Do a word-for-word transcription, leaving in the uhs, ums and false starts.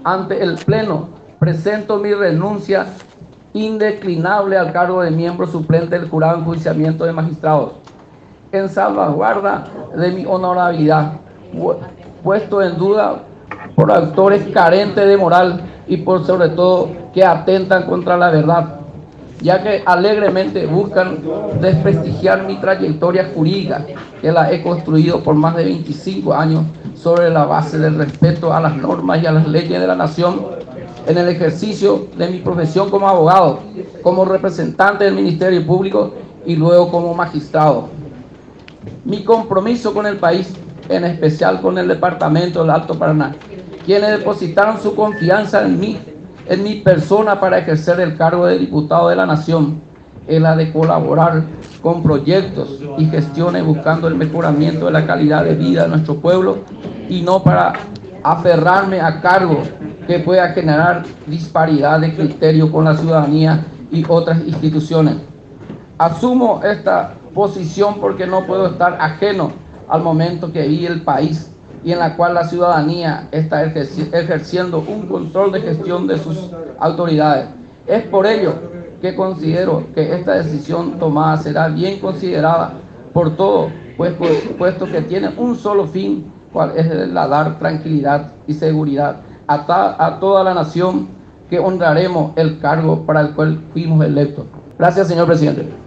ante el Pleno, presento mi renuncia indeclinable al cargo de miembro suplente del Jurado de Enjuiciamiento de Magistrados, en salvaguarda de mi honorabilidad, puesto en duda por actores carentes de moral y por sobre todo que atentan contra la verdad, ya que alegremente buscan desprestigiar mi trayectoria jurídica, que la he construido por más de veinticinco años sobre la base del respeto a las normas y a las leyes de la nación, en el ejercicio de mi profesión como abogado, como representante del Ministerio Público y luego como magistrado. Mi compromiso con el país, en especial con el Departamento del Alto Paraná, quienes depositaron su confianza en mí, en mi persona para ejercer el cargo de diputado de la Nación, es la de colaborar con proyectos y gestiones buscando el mejoramiento de la calidad de vida de nuestro pueblo y no para aferrarme a cargos que pueda generar disparidad de criterio con la ciudadanía y otras instituciones. Asumo esta posición porque no puedo estar ajeno al momento que vive el país y en la cual la ciudadanía está ejerciendo un control de gestión de sus autoridades. Es por ello que considero que esta decisión tomada será bien considerada por todos, puesto, puesto que tiene un solo fin, cual es la dar tranquilidad y seguridad a, ta, a toda la nación, que honraremos el cargo para el cual fuimos electos. Gracias, señor presidente.